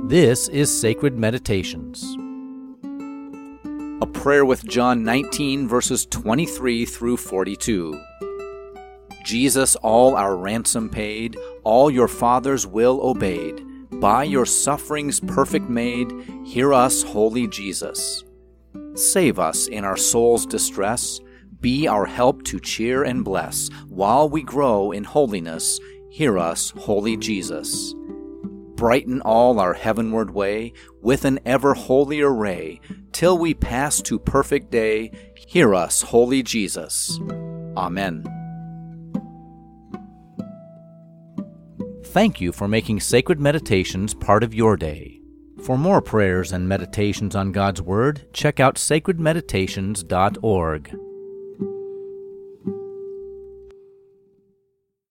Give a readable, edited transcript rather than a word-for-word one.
This is Sacred Meditations. A prayer with John 19, verses 23 through 42. Jesus, all our ransom paid, all your Father's will obeyed. By your sufferings perfect made, hear us, holy Jesus. Save us in our soul's distress, be our help to cheer and bless. While we grow in holiness, hear us, holy Jesus. Brighten all our heavenward way with an ever holier ray, till we pass to perfect day. Hear us, holy Jesus. Amen. Thank you for making Sacred Meditations part of your day. For more prayers and meditations on God's Word, check out sacredmeditations.org.